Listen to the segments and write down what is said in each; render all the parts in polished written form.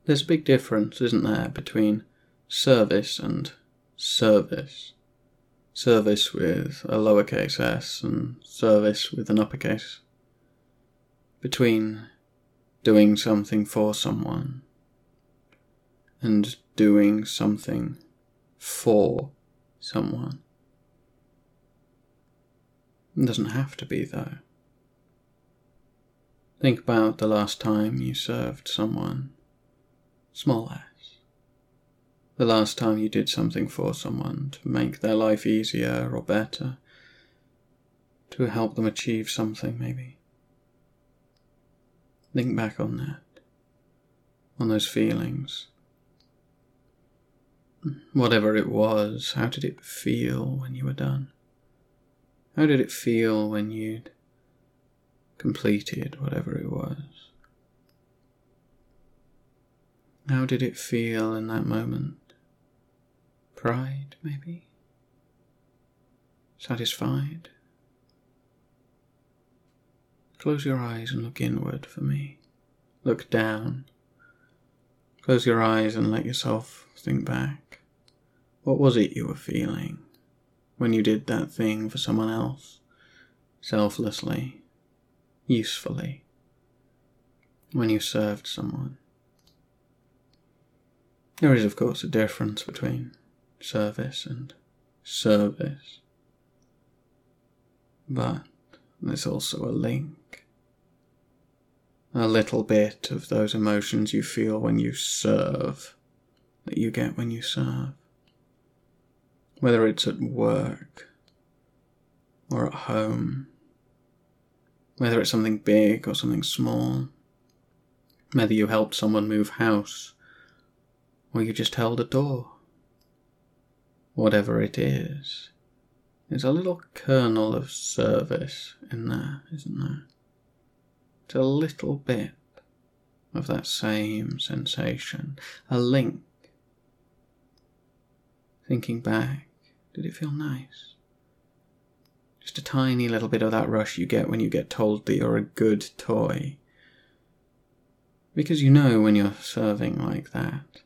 There's a big difference, isn't there, between service and service. Service with a lowercase s and service with an uppercase. Between doing something for someone and doing something for someone. It doesn't have to be, though. Think about the last time you served someone, small s. The last time you did something for someone to make their life easier or better, to help them achieve something maybe. Think back on that, on those feelings. Whatever it was, how did it feel when you were done? How did it feel when you'd completed whatever it was? How did it feel in that moment? Pride, maybe? Satisfied? Close your eyes and look inward for me. Look down. Close your eyes and let yourself think back. What was it you were feeling when you did that thing for someone else? Selflessly, usefully. When you served someone. There is, of course, a difference between service and service. But there's also a link. A little bit of those emotions you feel when you serve that you get when you serve. Whether it's at work or at home. Whether it's something big or something small. Whether you helped someone move house or you just held a door. Whatever it is, there's a little kernel of service in there, isn't there? It's a little bit of that same sensation, a link. Thinking back, did it feel nice? Just a tiny little bit of that rush you get when you get told that you're a good toy. Because you know when you're serving like that,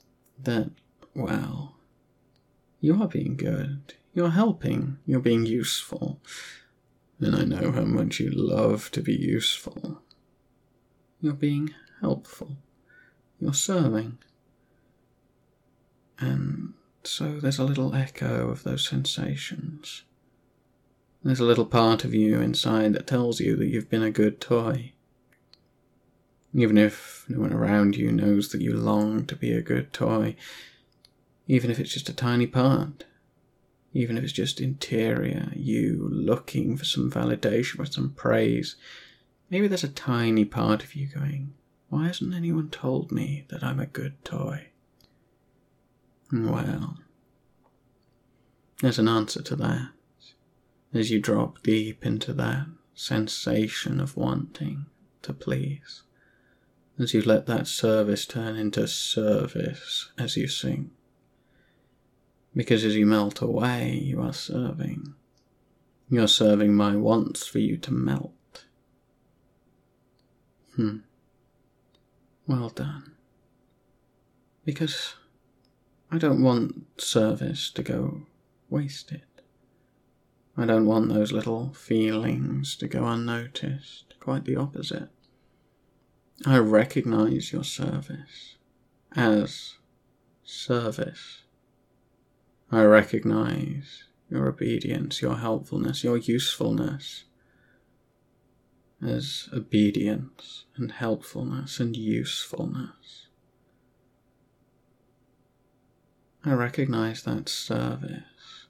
well, you are being good, you're helping, you're being useful. And I know how much you love to be useful. You're being helpful. You're serving. And so there's a little echo of those sensations. There's a little part of you inside that tells you that you've been a good toy. Even if no one around you knows that you long to be a good toy. Even if it's just a tiny part. Even if it's just interior, you looking for some validation, for some praise. Maybe there's a tiny part of you going, why hasn't anyone told me that I'm a good toy? Well, there's an answer to that. As you drop deep into that sensation of wanting to please. As you let that service turn into service as you sing. Because as you melt away, you are serving. You're serving my wants for you to melt. Well done. Because I don't want service to go wasted. I don't want those little feelings to go unnoticed. Quite the opposite. I recognize your service as service. I recognize your obedience, your helpfulness, your usefulness as obedience and helpfulness and usefulness. I recognize that service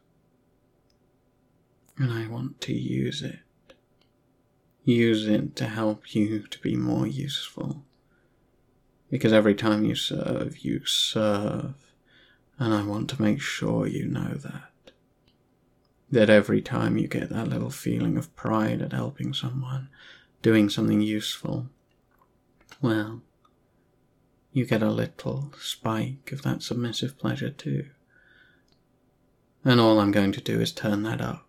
and I want to use it. Use it to help you to be more useful. Because every time you serve. And I want to make sure you know that. That every time you get that little feeling of pride at helping someone, doing something useful, well, you get a little spike of that submissive pleasure too. And all I'm going to do is turn that up.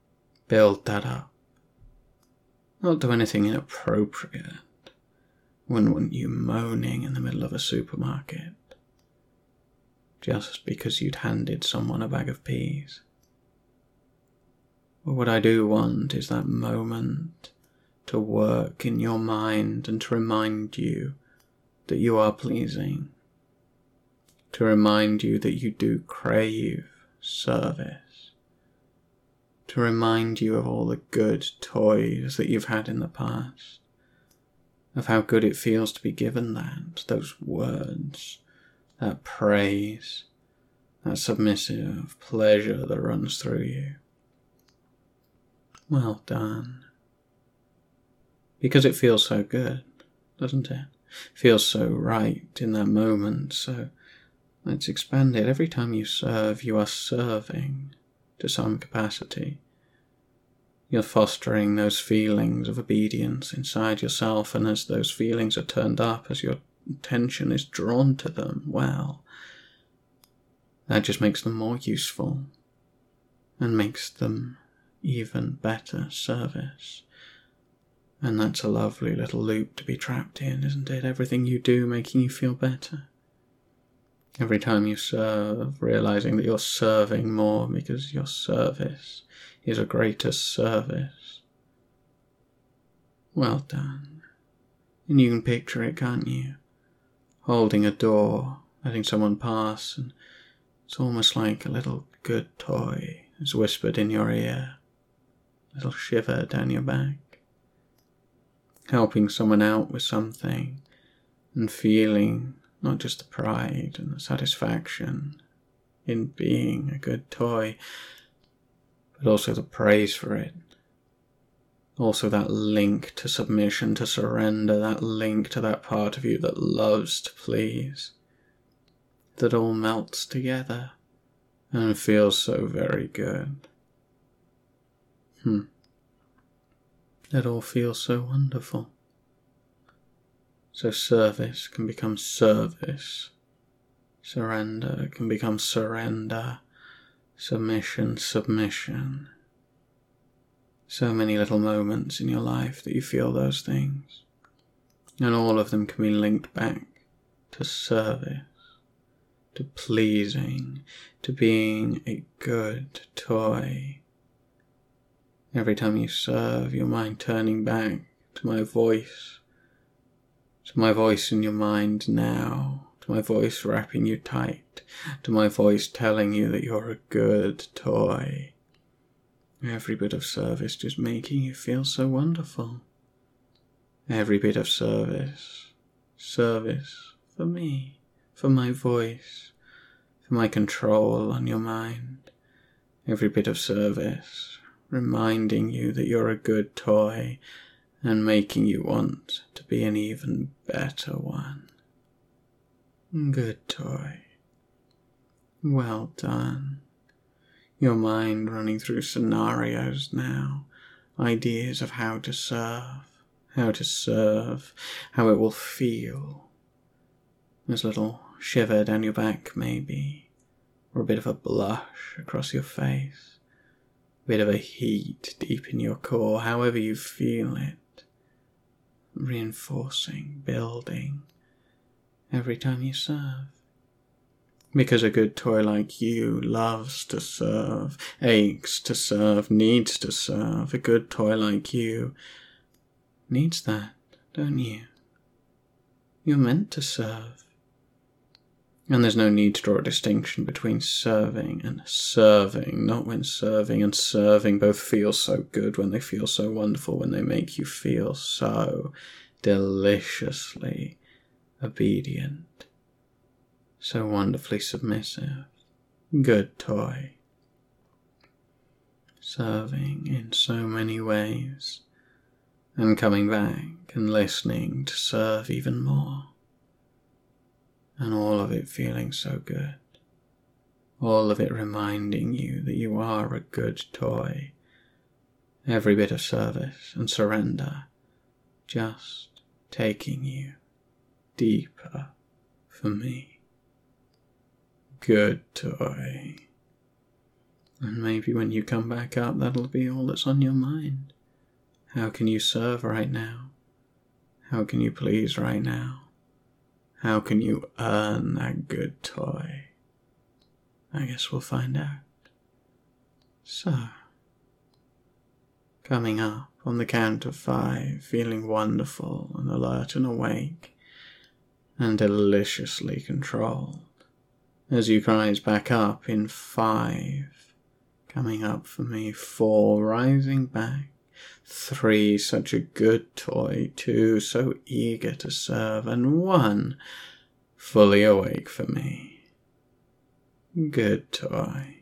Build that up. Not do anything inappropriate. wouldn't want you moaning in the middle of a supermarket just because you'd handed someone a bag of peas. But what I do want is that moment to work in your mind and to remind you that you are pleasing, to remind you that you do crave service, to remind you of all the good toys that you've had in the past, of how good it feels to be given that, those words, that praise, that submissive pleasure that runs through you. Well done. Because it feels so good, doesn't it? Feels so right in that moment, so let's expand it. Every time you serve, you are serving to some capacity. You're fostering those feelings of obedience inside yourself, and as those feelings are turned up, as your attention is drawn to them, well, that just makes them more useful and makes them even better service. And that's a lovely little loop to be trapped in, isn't it? Everything you do making you feel better. Every time you serve, realizing that you're serving more because your service is a greater service. Well done. And you can picture it, can't you? Holding a door, letting someone pass, and it's almost like a little good toy is whispered in your ear, a little shiver down your back. Helping someone out with something and feeling not just the pride and the satisfaction in being a good toy, but also the praise for it. Also that link to submission, to surrender, that link to that part of you that loves to please, that all melts together and feels so very good. That all feels so wonderful. So service can become service. Surrender can become surrender. Submission, submission. So many little moments in your life that you feel those things. And all of them can be linked back to service, to pleasing, to being a good toy. Every time you serve, your mind turning back to my voice in your mind now, to my voice wrapping you tight, to my voice telling you that you're a good toy. Every bit of service just making you feel so wonderful. Every bit of service for me, for my voice, for my control on your mind. Every bit of service reminding you that you're a good toy and making you want to be an even better one. Good toy. Well done. Your mind running through scenarios now, ideas of how to serve, how it will feel. There's a little shiver down your back maybe, or a bit of a blush across your face, a bit of a heat deep in your core, however you feel it. Reinforcing, building, every time you serve. Because a good toy like you loves to serve, aches to serve, needs to serve. A good toy like you needs that, don't you? You're meant to serve. And there's no need to draw a distinction between serving and serving, not when serving and serving both feel so good, when they feel so wonderful, when they make you feel so deliciously obedient, so wonderfully submissive. Good toy. Serving in so many ways, and coming back and listening to serve even more. And all of it feeling so good. All of it reminding you that you are a good toy. Every bit of service and surrender just taking you deeper for me. Good toy. And maybe when you come back up, that'll be all that's on your mind. How can you serve right now? How can you please right now? How can you earn that good toy? I guess we'll find out. So, coming up on the count of 5, feeling wonderful and alert and awake, and deliciously controlled, as you rise back up in 5, coming up for me, 4, rising back, 3, such a good toy, 2, so eager to serve, and 1, fully awake for me. Good toy.